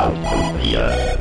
allt som vi gör.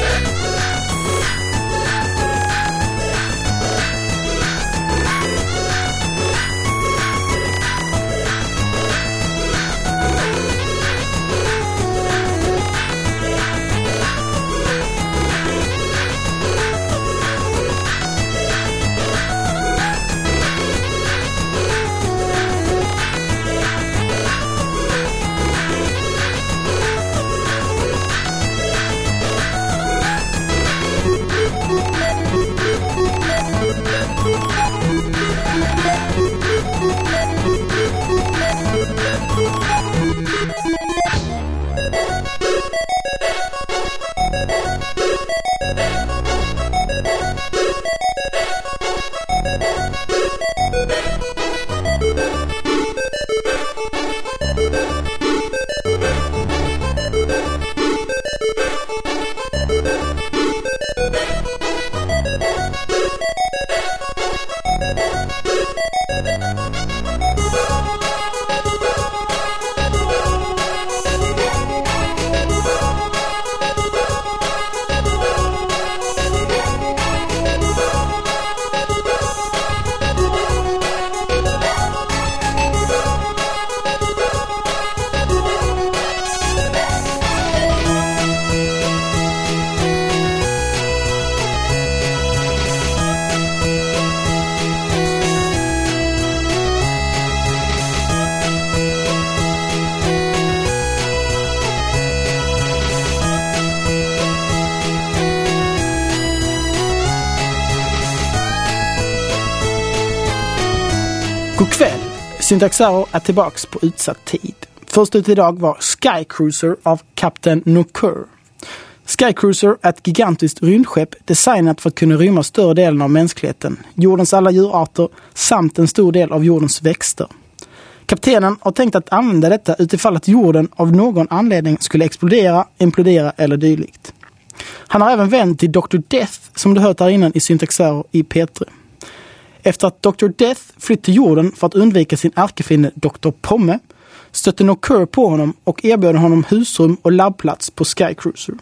God kväll! Syntaxaro är tillbaks på utsatt tid. Först ut idag var Skycruiser av Captain Nokur. Skycruiser är ett gigantiskt rymdskepp designat för att kunna rymma större delen av mänskligheten, jordens alla djurarter samt en stor del av jordens växter. Kaptenen har tänkt att använda detta utifall att jorden av någon anledning skulle explodera, implodera eller dylikt. Han har även vänt till Dr. Death som du hört här innan i Syntaxaro i P3. Efter att Dr. Death flytt till jorden för att undvika sin ärkefiende Dr. Pomme stötte Nokur på honom och erbjöd honom husrum och labbplats på Skycruiser.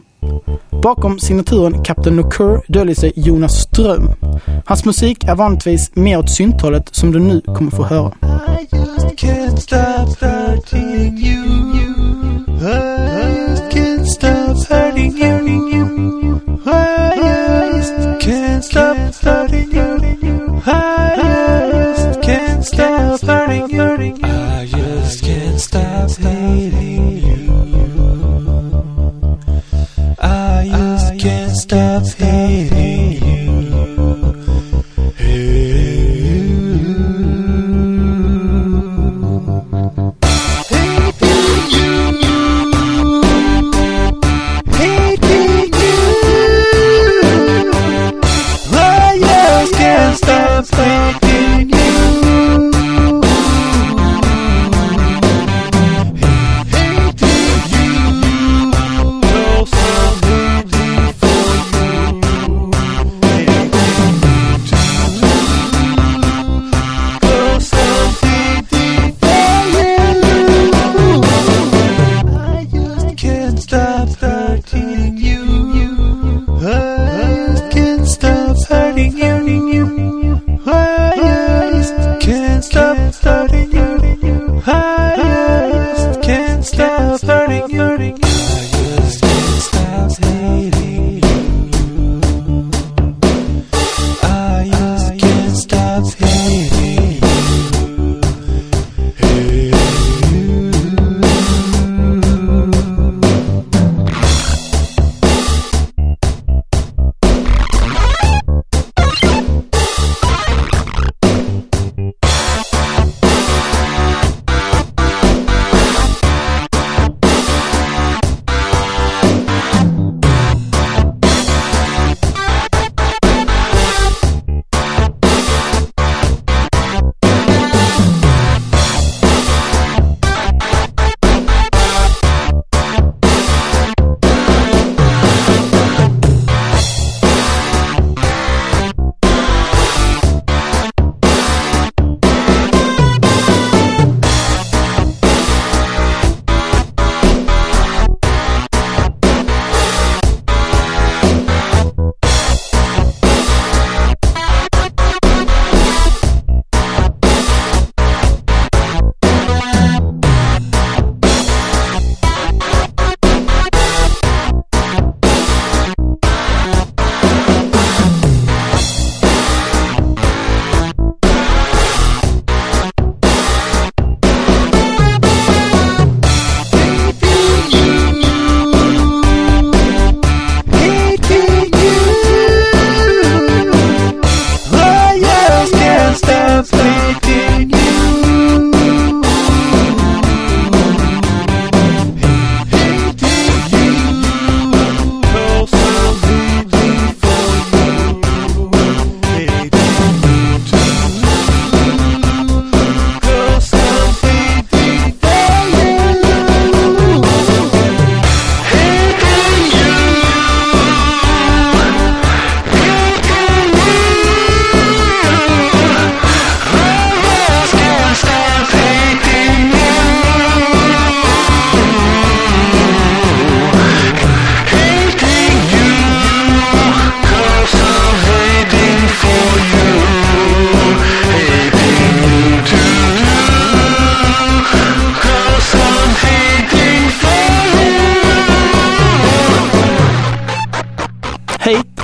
Bakom signaturen Captain Nokur döljer sig Jonas Ström. Hans musik är vanligtvis mer åt synthållet som du nu kommer få höra. I just can't stop hurting you. I just can't stop hurting you. I just can't stop hurting you. I just can't stop hurting you. I just can't stop hating you. I just can't stop hating you. Hating you.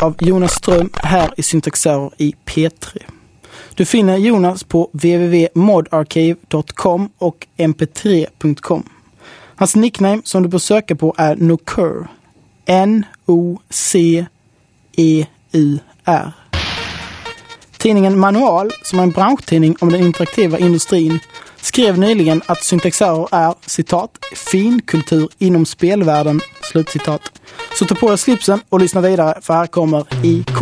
av Jonas Ström här i Syntaxerror i P3. Du finner Jonas på www.modarchive.com och mp3.com. Hans nickname som du bör söka på är Nokur. N-O-C-E-U-R. Tidningen Manual, som är en branschtidning om den interaktiva industrin, skrev nyligen att Syntaxerror är, citat, finkultur inom spelvärlden, slutcitat. Så ta på dig slipsen och lyssna vidare, för här kommer IK+.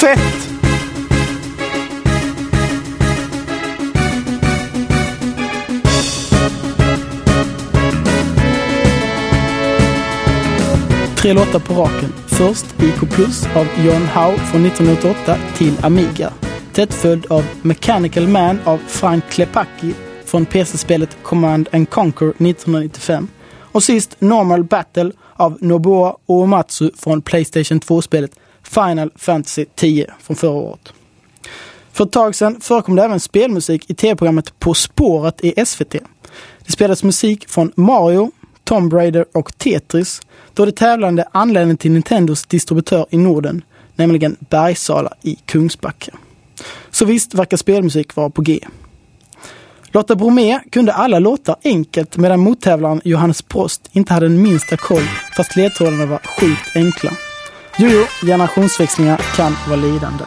Fett! Tre låtar på raken. Först IK Plus av John Howe från 1988 till Amiga. Tätt följd av Mechanical Man av Frank Klepacki från PC-spelet Command & Conquer 1995. Och sist Normal Battle av Nobuo Uematsu från PlayStation 2-spelet Final Fantasy 10 från förra året. För ett tag sedan förekom det även spelmusik i tv-programmet På spåret i SVT. Det spelades musik från Mario, Tomb Raider och Tetris, då det tävlande anledningen till Nintendos distributör i Norden, nämligen Bergsala i Kungsbacka. Så visst verkar spelmusik vara på G. Lotta Bromé kunde alla låtar enkelt, medan mottävlaren Johannes Prost inte hade den minsta koll, fast ledtrådarna var sjukt enkla. Jo, generationsväxlingar kan vara lidande.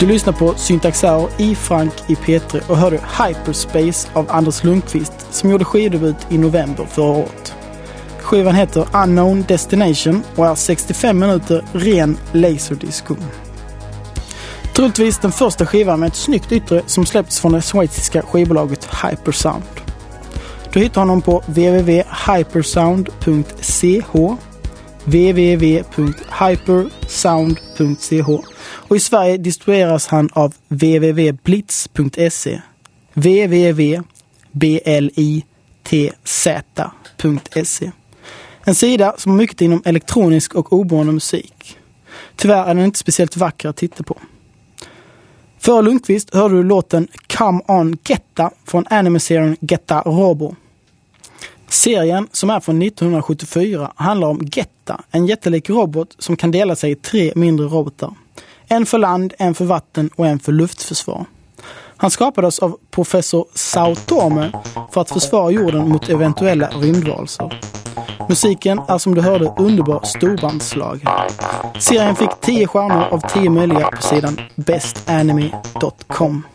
Du lyssnar på Syntaxar i Frank i P3 och hörde Hyperspace av Anders Lundqvist som gjorde skivdebut i november förra året. Skivan heter Unknown Destination och är 65 minuter ren laserdisco. Troligtvis den första skivan med ett snyggt yttre som släppts från det schweiziska skivbolaget Hypersound. Du hittar honom på www.hypersound.ch www.hypersound.ch och i Sverige distribueras han av www.blitz.se www.blitz.se en sida som har mycket inom elektronisk och oberoende musik. Tyvärr är den inte speciellt vacker att titta på. För Lundqvist hörde du låten Come On Getta från anime-serien Getta Robo. Serien, som är från 1974, handlar om Getta, en jättelik robot som kan dela sig i 3 mindre robotar. En för land, en för vatten och en för luftförsvar. Han skapades av professor Sao Tome för att försvara jorden mot eventuella rymdvarelser. Musiken är som du hörde underbar storbandslag. Serien fick 10 stjärnor av 10 möjliga på sidan bestanime.com.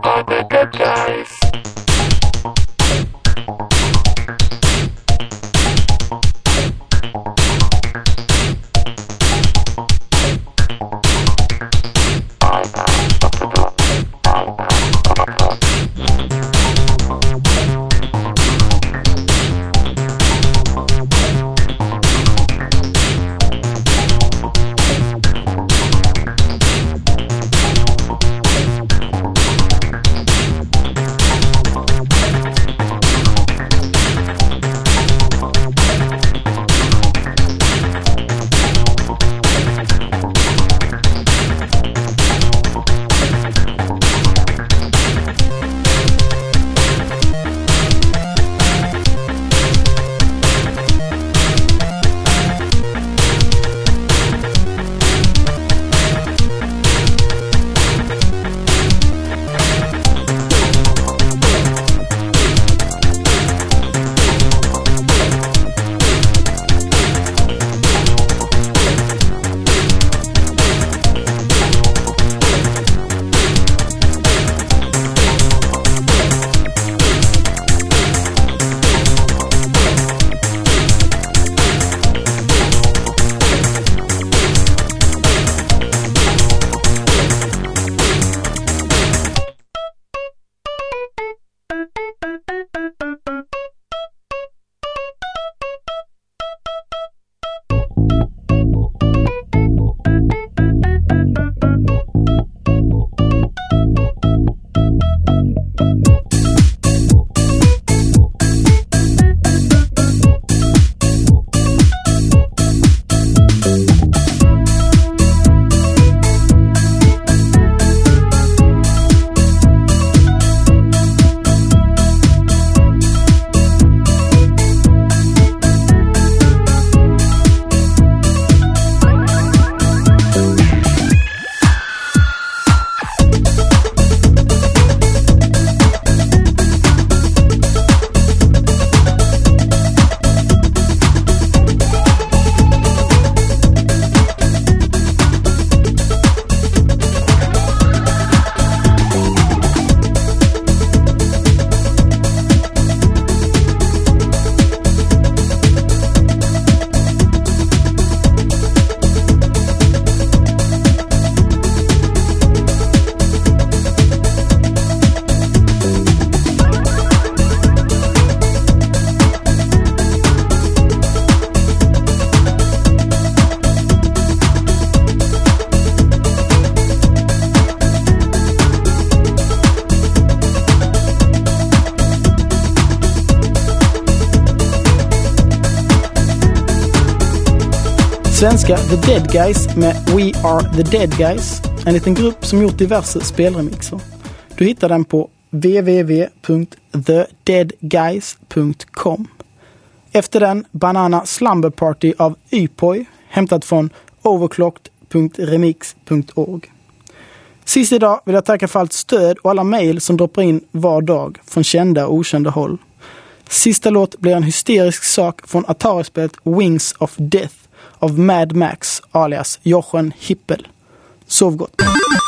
Svenska The Dead Guys med We Are The Dead Guys, en liten grupp som gjort diverse spelremixer. Du hittar den på www.thedeadguys.com. Efter den Banana Slumber Party av Ypoi, hämtat från overclocked.remix.org. Sist idag vill jag tacka för allt stöd och alla mejl som droppar in var dag från kända och okända håll. Sista låt blir en hysterisk sak från Atari-spelet Wings of Death av Mad Max alias Jochen Hippel. Sov gott!